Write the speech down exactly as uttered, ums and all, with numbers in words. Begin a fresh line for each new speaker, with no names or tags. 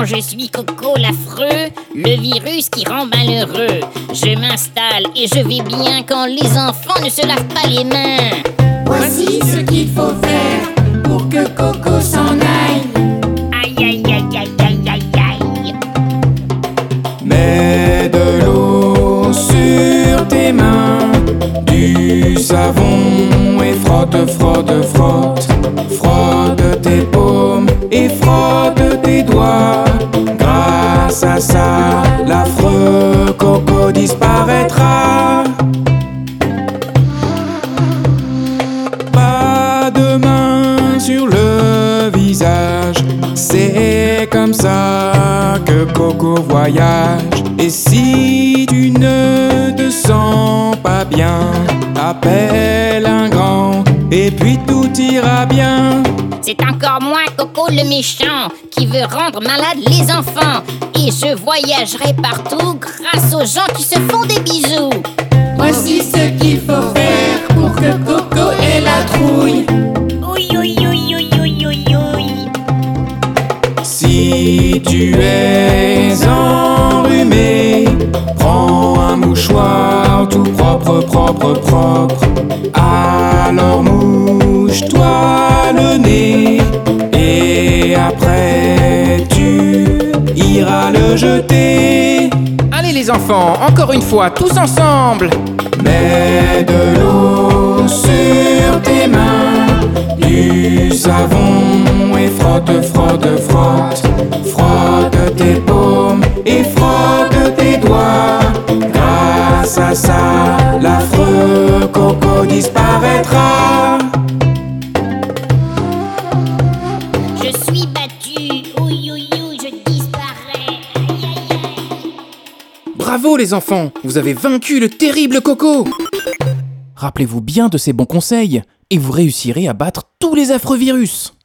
je suis Coco l'affreux, le virus qui rend malheureux. Je m'installe et je vais bien quand les enfants ne se lavent pas les mains.
Voici ce qu'il faut faire pour que Coco s'en aille.
Aïe aïe aïe aïe aïe aïe aïe.
Mets de l'eau sur tes mains, du savon et frotte, frotte, frotte. Frotte tes paumes et frotte tes doigts. Grâce à ça, l'affreux Coco disparaîtra. Pas de main sur le visage, c'est comme ça que Coco voyage. Et si tu ne te sens pas bien, appelle un grand et puis tout ira bien.
C'est encore moi, Coco le méchant, qui veut rendre malades les enfants. Et je voyagerai partout grâce aux gens qui se font des bisous.
Voici ce qu'il faut faire pour que Coco ait la trouille.
Oui, oui, oui, oui, oui, oui, oui.
Si tu es enrhumé, prends un mouchoir tout propre, propre, propre. Alors mouche-toi le nez et après tu iras le jeter.
Allez les enfants, encore une fois, tous ensemble.
Mets de l'eau sur tes mains, du savon et frotte, frotte, frotte. Frotte tes paumes et frotte tes doigts. Grâce à ça, l'affreux Coco disparaîtra.
Je suis battu, oui, oui, oui, je disparais. Aïe, aïe, aïe.
Bravo les enfants, vous avez vaincu le terrible Coco. Rappelez-vous bien de ces bons conseils et vous réussirez à battre tous les affreux virus.